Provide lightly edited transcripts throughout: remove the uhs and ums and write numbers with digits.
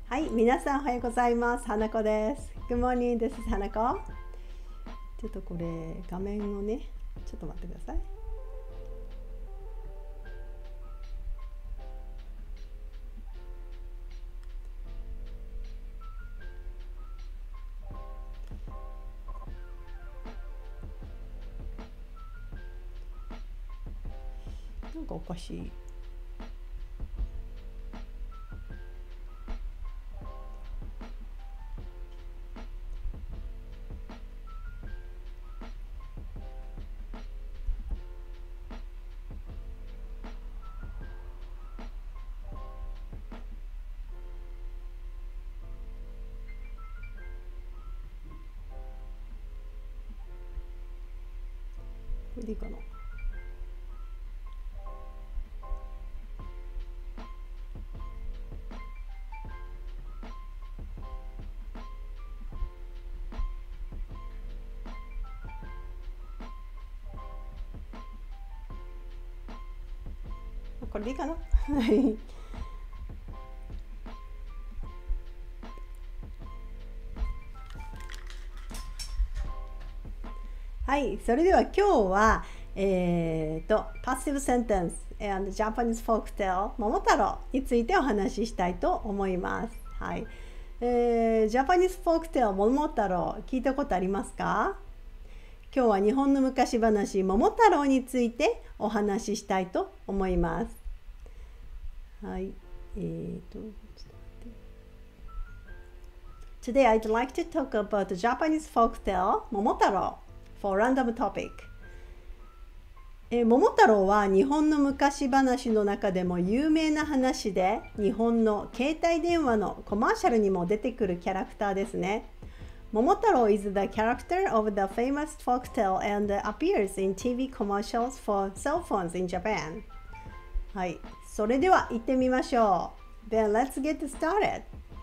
はい、皆さんおはようございます。花子です。Good morning, this is 花子。ちょっとこれ画面をね、ちょっと待ってください。なんかおかしい。これでいいかな。これでいいかな。はい。はい、それでは今日はPassive Sentence and Japanese Folktale 桃太郎についてお話ししたいと思います。はい。Japanese Folktale 桃太郎聞いたことありますか？今日は日本の昔話桃太郎についてお話ししたいと思います。はい。Today I'd like to talk about the Japanese folktale 桃太郎 for random topic。桃太郎は日本の昔話の中でも有名な話で、日本の携帯電話のコマーシャルにも出てくるキャラクターですね。桃太郎 is the character of the famous folktale and appears in TV commercials for cell phones in Japan。はい、それでは行ってみましょう。Then let's get started。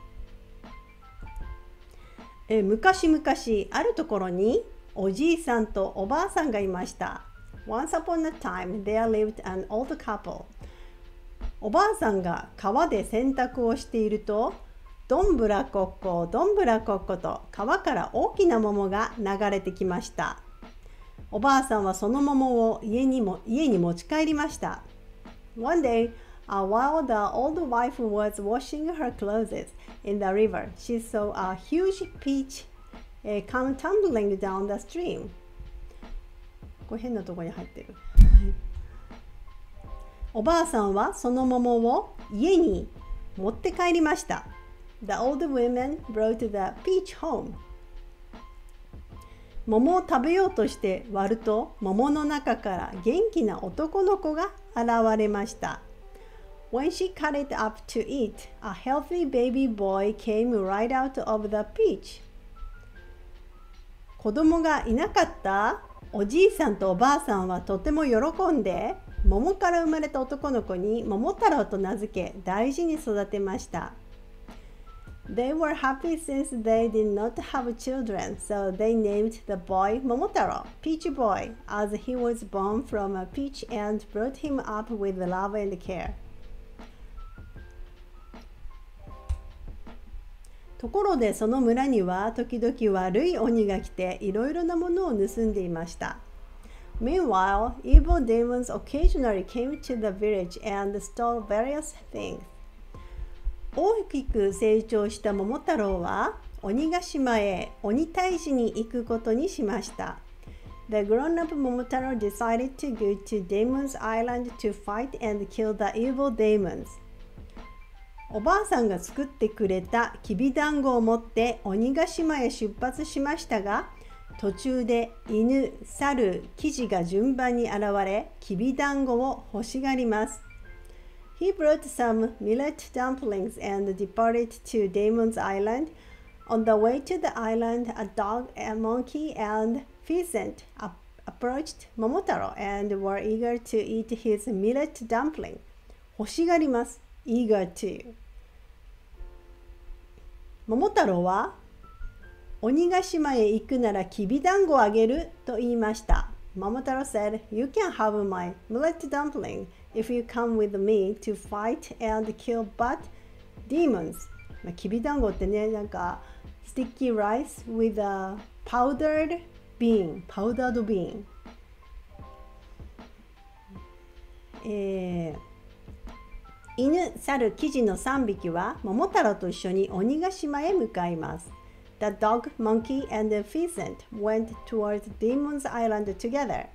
昔々あるところにおじいさんとおばあさんがいました。Once upon a time, there lived an old couple. おばあさんが川で洗濯をしていると、どんぶらこっこ、どんぶらこっこと川から大きな桃が流れてきました。おばあさんはその桃を家に持ち帰りました。One day, while the old wife was washing her clothes in the river, she saw a huge peach come tumbling down the stream. これ変なところに入ってる。おばあさんはその桃を家に持って帰りました。The old woman brought the peach home. 桃を食べようとして割ると、桃の中から元気な男の子が現れました。When she cut it up to eat, a healthy baby boy came right out of the peach. 子供がいなかったおじいさんとおばあさんはとても喜んで、桃から生まれた男の子に桃太郎と名付け、大事に育てました。They were happy since they did not have children, so they named the boy Momotaro, Peach Boy, as he was born from a peach and brought him up with love and care. ところでその村には時々悪い鬼が来ていろいろなものを盗んでいました。Meanwhile, evil demons occasionally came to the village and stole various things. 大きく成長した桃太郎は鬼ヶ島へ鬼退治に行くことにしました。The grown-up Momotaro decided to go to Demon's Island to fight and kill the evil demons. おばあさんが作ってくれたきびだんごを持って鬼ヶ島へ出発しましたが、途中で犬、猿、キジが順番に現れ、きびだんごを欲しがります。He brought some millet dumplings and departed to Damon's Island. On the way to the island, a dog, a monkey, and pheasant approached Momotaro and were eager to eat his millet dumpling. 欲しがります。eager to。桃太郎は鬼ヶ島へ行くならきびだんごをあげると言いました。Momotaro said, "You can have my millet dumpling if you come with me to fight and kill bad demons." きびだんごってね、なんか sticky rice with a powdered bean,犬、猿、キジの3匹は桃太郎と一緒に鬼ヶ島へ向かいます。The dog, monkey, and the pheasant went towards Demon's Island together.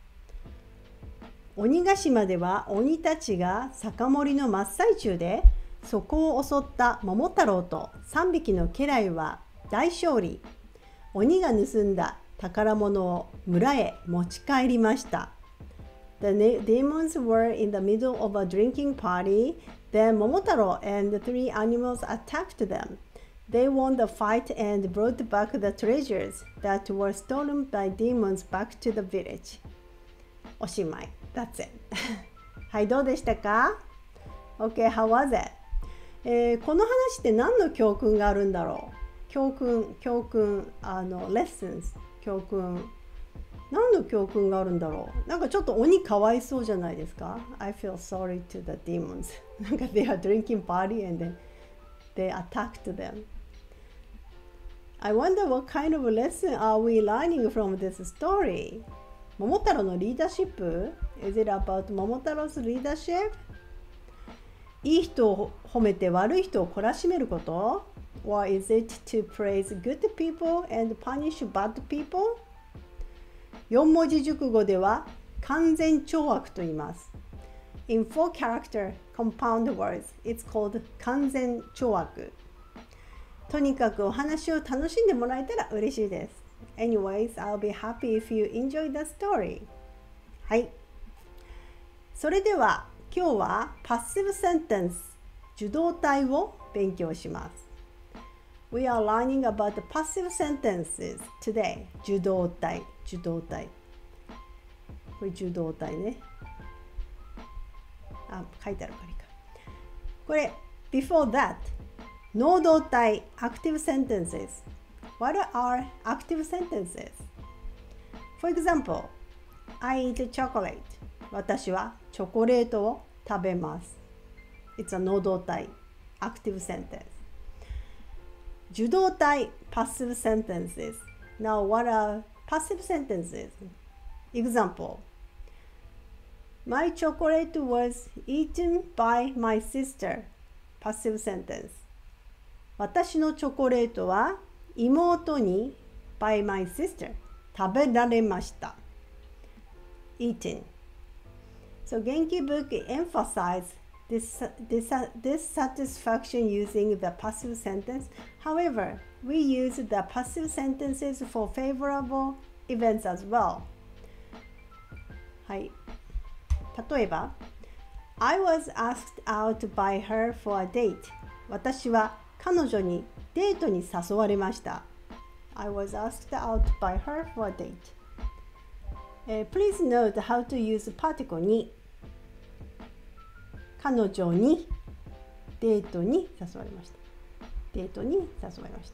鬼ヶ島では鬼たちが酒盛りの真っ最中で、そこを襲った桃太郎と3匹の家来は大勝利。鬼が盗んだ宝物を村へ持ち帰りました。The demons were in the middle of a drinking party. Then Momotaro and the 3 animals attacked them. They won the fight and brought back the treasures that were stolen by demons back to the village. おしまい。That's it. はい、どうでしたか？ Okay, how was it? この話って何の教訓があるんだろう？教訓、lessons、教訓。何の教訓があるんだろう。なんかちょっと鬼かわいそうじゃないですか。I feel sorry to the demons. なんか they are drinking party and then they attacked them. I wonder what kind of lesson are we learning from this story? 桃太郎のリーダーシップ Is it about 桃太郎 's leadership? いい人を褒めて悪い人を懲らしめること Or is it to praise good people and punish bad people?4文字熟語では完全懲悪と言います。In 4 character compound words, it's called 完全懲悪。とにかくお話を楽しんでもらえたら嬉しいです。Anyways, I'll be happy if you enjoy the story. はい。それでは今日は passive sentence 受動体を勉強します。We are learning about the passive sentences today. 受動体。これ受動体ね。書いてあるからいいか。これ、before that, 能動体 active sentences. What are active sentences? For example, I eat chocolate. 私はチョコレートを食べます。It's a 能動体 active sentence. 受動体 passive sentences. Now, what are passive sentences? Example. My chocolate was eaten by my sister. Passive sentence. 私のチョコレートは妹に by my sister 食べられました。Eaten. So Genki book emphasizes this satisfaction using the passive sentence. However, we use the passive sentences for favorable events as well. はい。例えば、I was asked out by her for a date. 私は彼女にデートに誘われました。I was asked out by her for a date. Please note how to use particle に。彼女にデートに誘われました。デートに誘われました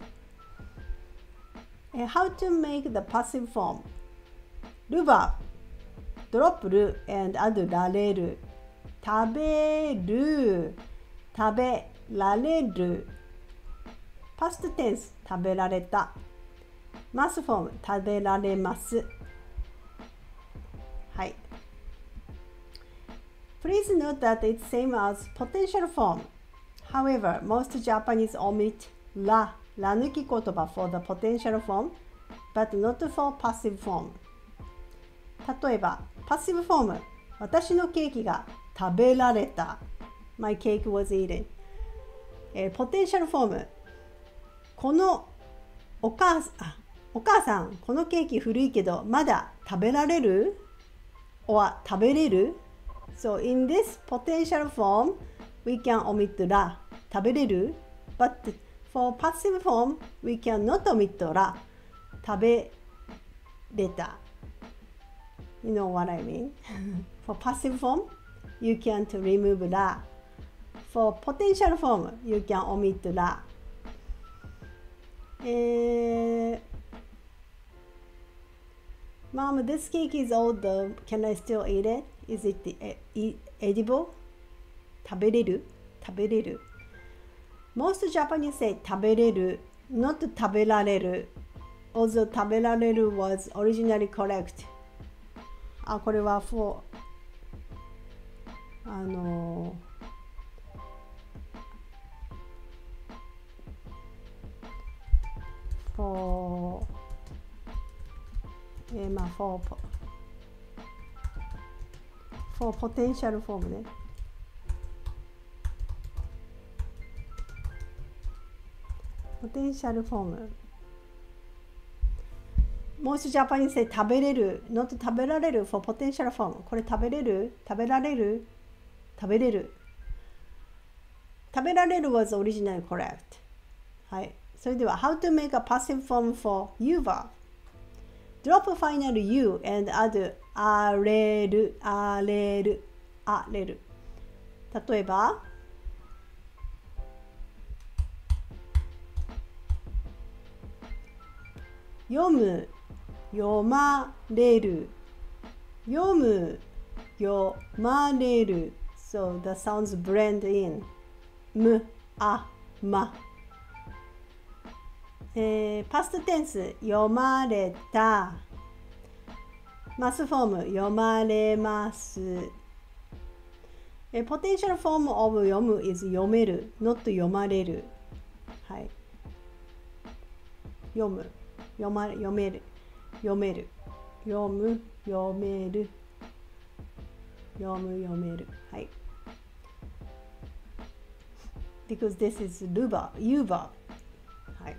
。How to make the passive form. ルバー、ドロップる and add られる。食べる、食べられる。past tense 食べられた。mass form 食べられます。はい。Please note that it's same as potential form. However, most Japanese omit ら抜き言葉 for the potential form, but not for passive form. 例えば、パッシブフォーム、私のケーキが食べられた。My cake was eaten. ポテンシャルフォーム、このお母さん、このケーキ古いけど、まだ食べられる or 食べれる So in this potential form, we can omit ら、食べれる But for passive form, we cannot omit ら、食べれた。You know what I mean? For passive form, you can't remove ら。For potential form, you can omit ら。Mom, this cake is old. Can I still eat it? Is it edible? 食べれる Most Japanese say 食べれる not 食べられる although 食べられる was originally correct これは for for potential form ね。potential form。Most Japanese say 食べれる not 食べられる for potential form。これ食べれる食べられる食べれる食べられる was originally correct。はい。それでは How to make a passive form for you verb。Drop final u and add あれるあれるあれる。例えば読む読まれる読む読まれる So the sounds blend in むあまpast tense 読まれたマスフォーム読まれますpotential form of 読む is 読める not 読まれるはい読む読める読める読む読める読む読めるはい because this is you verb はい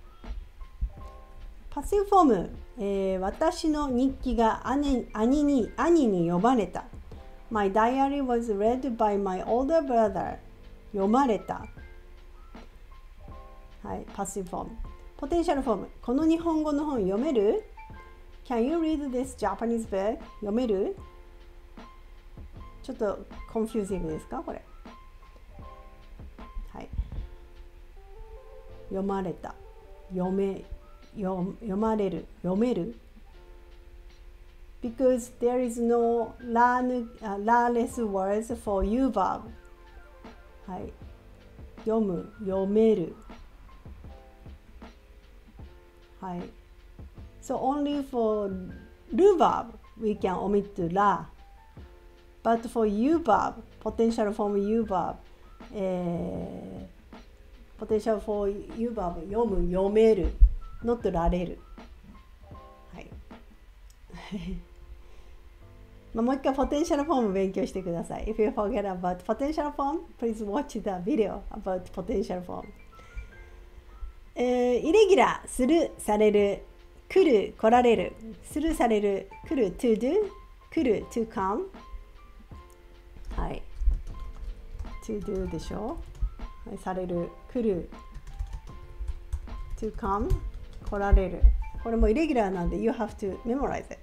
パッシブフォーム、私の日記が兄に読まれた My diary was read by my older brother 読まれたはいパッシブフォームポテンシャルフォームこの日本語の本読める Can you read this Japanese book? 読めるちょっとコンフュージングですかこれはい読まれた読まれる読める Because there is no la-less words for you verb はい読む読めるはい So only forるverb we can omit la but for you verb potential form you verb potential for you verb 読む読めるnot られるはいもう一回ポテンシャルフォーム勉強してください If you forget about potential form please watch the video about potential form イレギュラーするされる来る来られるするされる来る to do 来る to come はい to do でしょ、はい、される来る to come 来られるこれもイレギュラーなんで you have to memorize it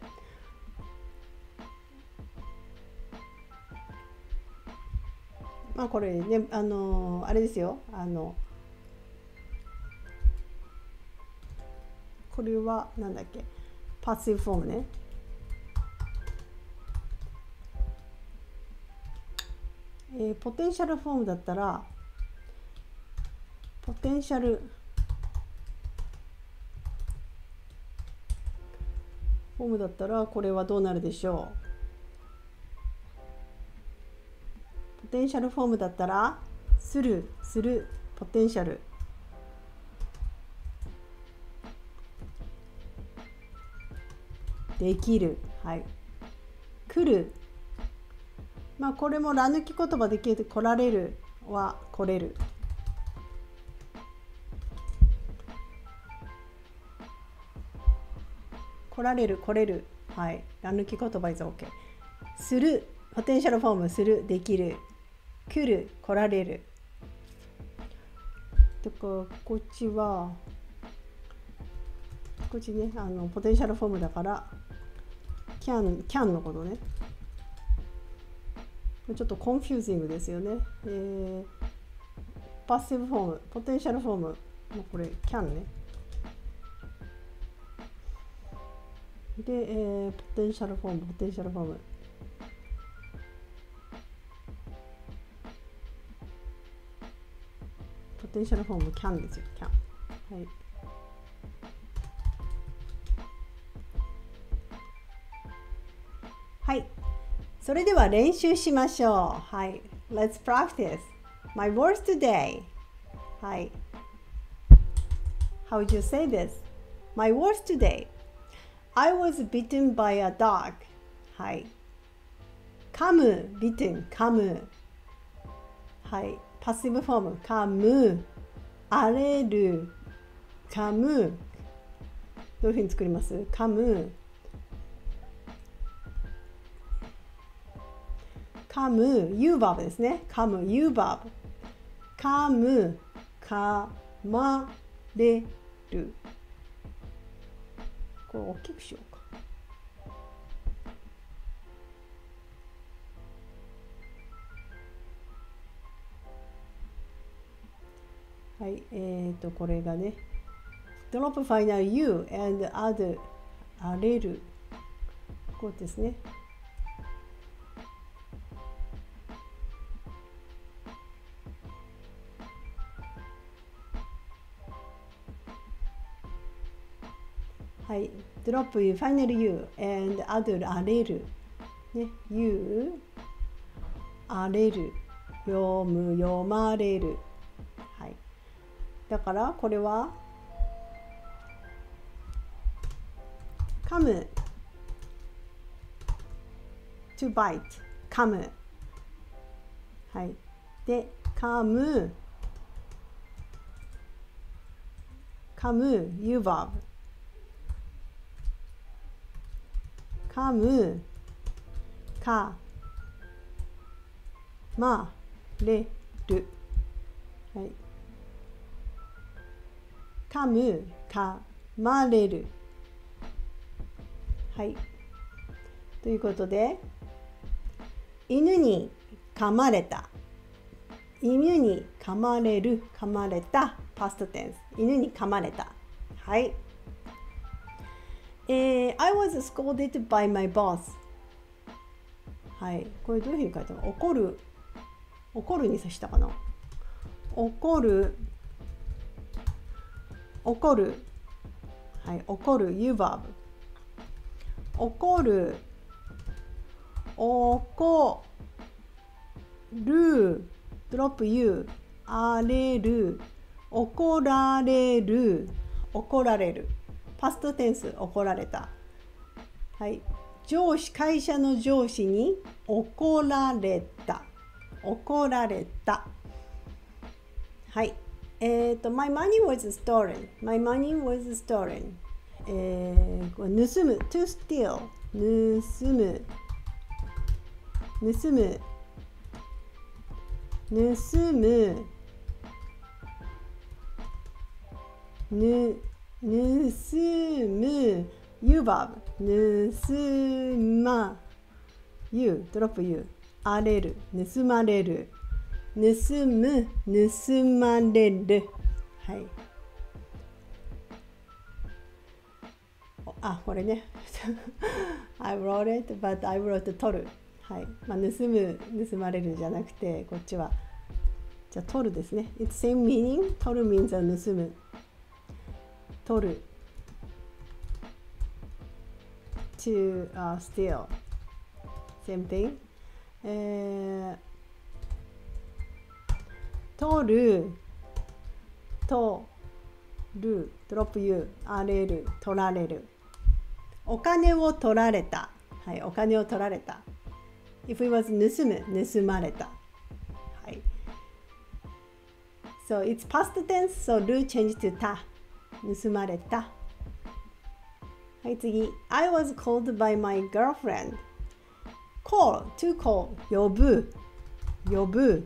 これねあれですよこれはなんだっけパッシブフォームねポテンシャルフォームだったらポテンシャルフォームだったらこれはどうなるでしょうポテンシャルフォームだったらするポテンシャルできるはい来るこれもら抜き言葉できる来られるは来れる来られる来れるはいら抜き言葉 is OK するポテンシャルフォームするできる来る来られるとかこっちはこっちねポテンシャルフォームだからcan のことねちょっとコンフュージングですよね、パッシブフォームポテンシャルフォームこれ can ねで、ポテンシャルフォームポテンシャルフォーム can ですよ。can。はい。はい。それでは練習しましょう。はい。Let's practice. My words today. はい。How would you say this? My words today. I was bitten by a dog. はい。噛む、bitten、噛む。はい。パッシブフォーム、噛む。荒れる、噛む。どういうふうに作ります？噛む。噛む、U バーブですね。噛む、U バーブ。噛む、噛まれる。これ大きくしようか。はい、これがね。drop final U and add 荒れる。こうですね。はい、drop final U and add 荒れる。ね、U 荒れる。読む、読まれる。はい。だからこれは噛む to bite 噛む。はい。で、噛む U verb 噛むかまれる。はい。噛むかまれる。はい。ということで、犬に噛まれた。犬に噛まれる、噛まれた。パストテンス。犬に噛まれた。はい。I was scolded by my boss. はい。これどういうふうに書いたの？怒る。怒るにさしたかな？怒る。怒る。はい。怒る。U verb。怒る。怒る。drop U。荒れる。怒られる。怒られる。パストテンス、怒られた。はい。上司、会社の上司に怒られた。怒られた。はい。my money was stolen. My money was stolen. 盗む。to steal. 盗む。盗む。盗む。盗む U verb 盗ま U drop U 荒れる盗まれる盗む盗まれる。はい。あ、これねI wrote it but I wrote 取る。はい。まあ、盗む盗まれるじゃなくてこっちはじゃあ取るですね。It's same meaning 取る means は盗む取る to steal same thing、取る取る drop U 荒れる取られるお金を取られた。はい、お金を取られた。If it was 盗む盗まれた。はい。So it's past tense, so do change to た。盗まれた。はい、次。I was called by my girlfriend. Call, to call. 呼ぶ。呼ぶ。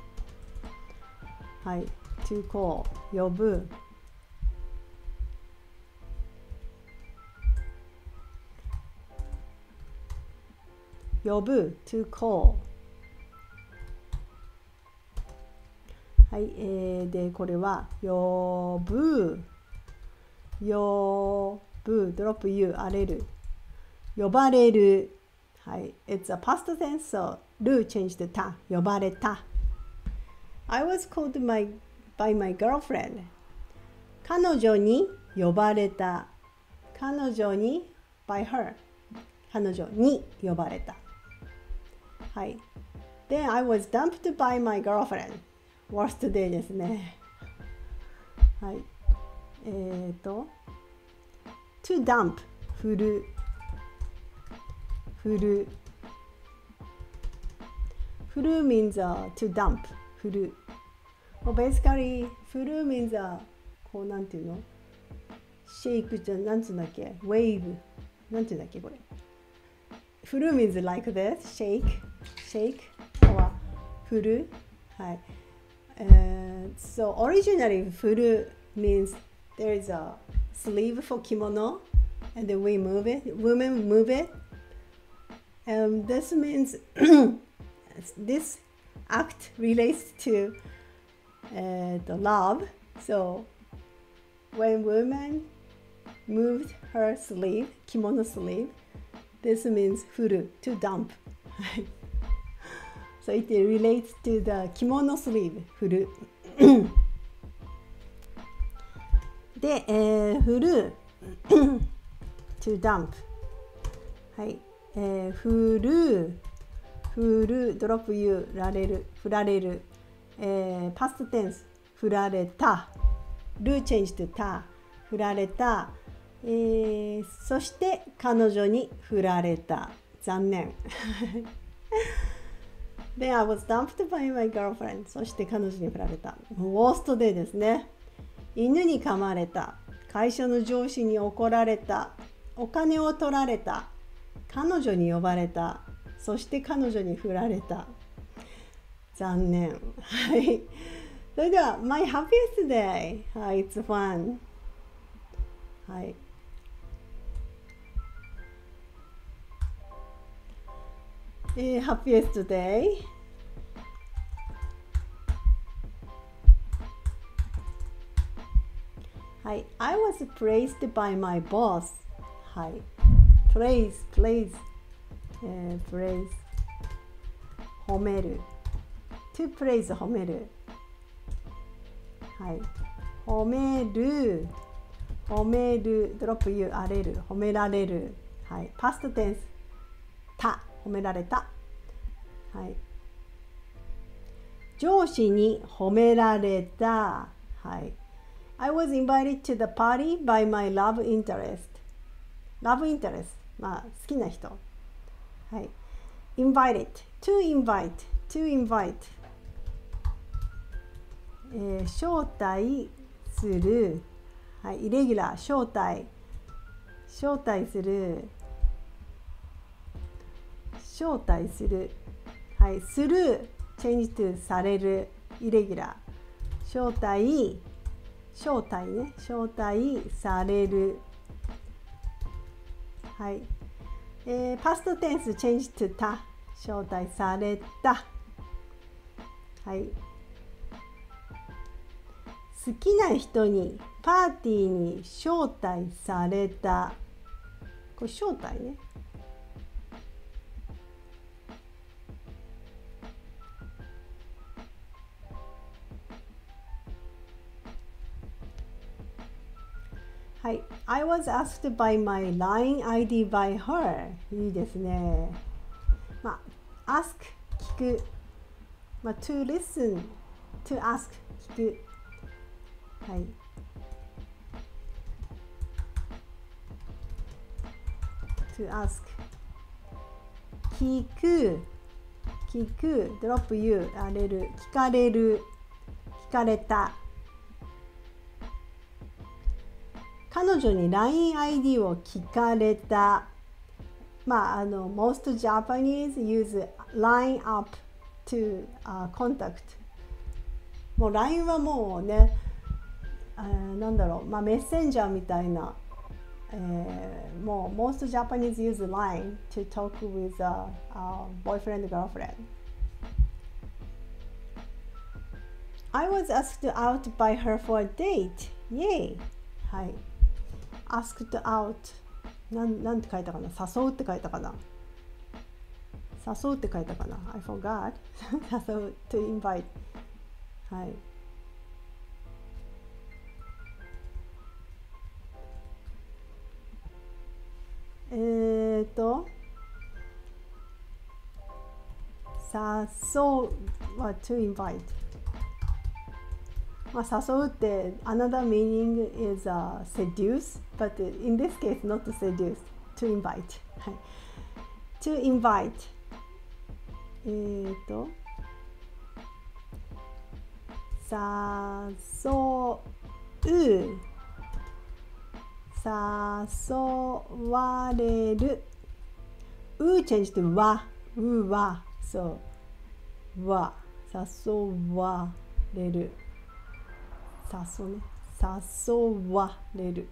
はい。to call. 呼ぶ。呼ぶ。to call. はい。で、これは呼ぶ。呼ぶ drop U 荒れる呼ばれる。はい It's a past tense so do change the た呼ばれた。I was called by my girlfriend. 彼女に呼ばれた。彼女に by her。彼女に呼ばれた。はい。Then I was dumped by my girlfriend. Worst day ですね。はい。to dump 振る。振る。振る means、to dump 振る。Basically 振る means、こうなんていうの？シェイクじゃなんつうんだっけ？ wave なんていうんだっけこれ？振る means like this shake は振る。はい。So originally 振る means there is a sleeve for kimono and then we move it, women move it. This means this act relates to the love. So when women moved her sleeve, kimono sleeve, this means furu, to dump. So it relates to the kimono sleeve, furu. で、振るto dump はい、振るドロップ you られる振られる、past tense 振られたる change to た振られた、そして彼女に振られた残念Then I was dumped by my girlfriend そして彼女に振られたウォーストデーですね犬に噛まれた会社の上司に怒られたお金を取られた彼女に呼ばれたそして彼女に振られた残念はいそれでは My happiest day はい It's fun はいhappiest dayはい、I was praised by my boss はい、praise、praise、褒める to praise 褒めるはい、褒めるドロップ you あれる褒められるはい、past tense た褒められたはい、上司に褒められたはい、I was invited to the party by my love interest love interest まあ好きな人はい invited to invite 招待するはい、イレギュラー招待するはいする change to されるイレギュラー招待されるはい、past tense change to た招待されたはい好きな人にパーティーに招待されたこれ招待ねはい、I was asked by my LINE ID by her いいですねまあ ask 聞く、まあ、to listen to ask 聞くはいto ask 聞くドロップ you あれる聞かれる聞かれた彼女に LINE ID を聞かれたまあmost Japanese use LINE up to、contact もう LINE はもうねなんだろう、まあ、メッセンジャーみたいな、もう most Japanese use LINE to talk with、boyfriend girlfriend I was asked out by her for a date Yay はいasked out なんて書いたかな誘うって書いたかな誘うって書いたかな I forgot 誘う to invite はい誘うは to invite。まあ、誘うって another meaning is seduce, but in this case not to seduce, to invite。はい。to invite。誘われる。change to は、は、そう、は、誘われる。誘われる。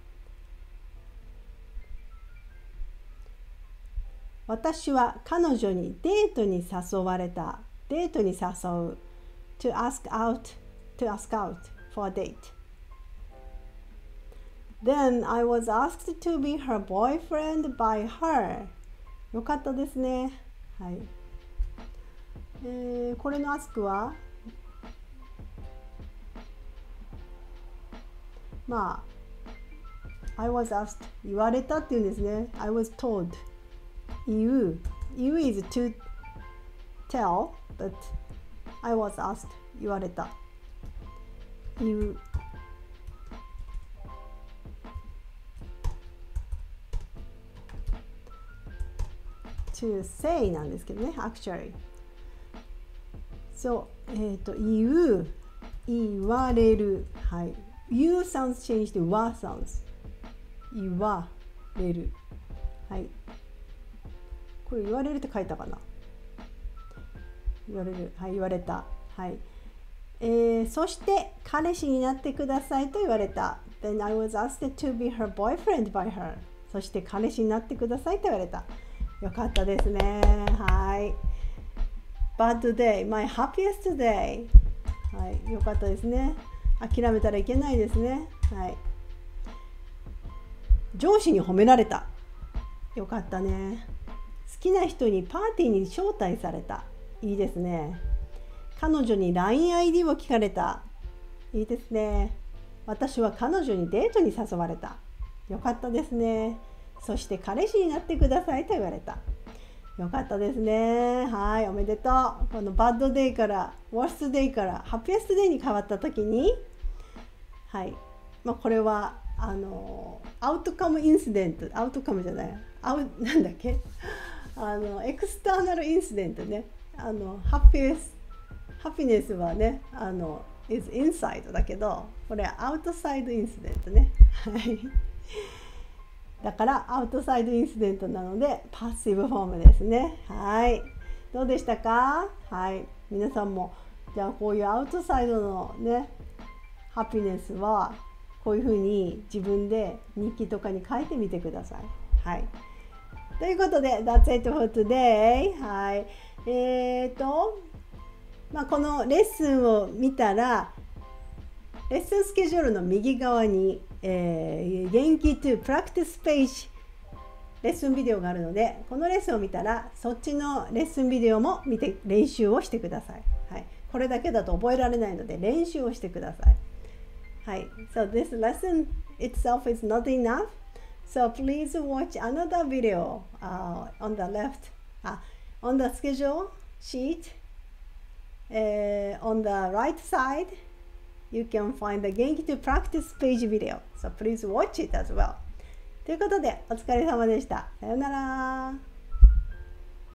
私は彼女にデートに誘われた。デートに誘う。to ask out for a date. Then I was asked to be her boyfriend by her. よかったですね。はい。これの ask はまあ I was asked 言われたっていうんですね。I was told 言う is to tell, but I was asked 言われた言うto say なんですけどね actually そう言う言われるはい You sounds changed to わ sounds 言われるはいこれ言われるって書いたかな言われるはい言われたはい、そして彼氏になってくださいと言われた Then I was asked to be her boyfriend by her そして彼氏になってくださいと言われたよかったですねはい Bad day my happiest day はいよかったですね諦めたらいけないですねはい上司に褒められたよかったね好きな人にパーティーに招待されたいいですね彼女に LINE-ID を聞かれたいいですね私は彼女にデートに誘われたよかったですねそして彼氏になってくださいと言われたよかったですねはいおめでとうこのバッドデイからワーストデイからハッピーエストデイに変わった時にはいまあこれはアウトカムインシデントアウトカムじゃないなんだっけエクスターナルインシデントねハピネスはねis inside だけどこれはアウトサイドインシデントねはいだからアウトサイドインシデントなのでパッシブフォームですねはいどうでしたかはい皆さんもじゃあこういうアウトサイドのねハピネスはこういうふうに自分で日記とかに書いてみてくださいはいということで That's it for today はいまあ、このレッスンを見たらレッスンスケジュールの右側に、元気 to practice page レッスンビデオがあるのでこのレッスンを見たらそっちのレッスンビデオも見て練習をしてください、はい、これだけだと覚えられないので練習をしてくださいはい So this lesson itself is not enough So please watch another video on the left on the schedule sheet、on the right side you can find the 元気 to practice page video so please watch it as well ということでお疲れ様でしたさようなら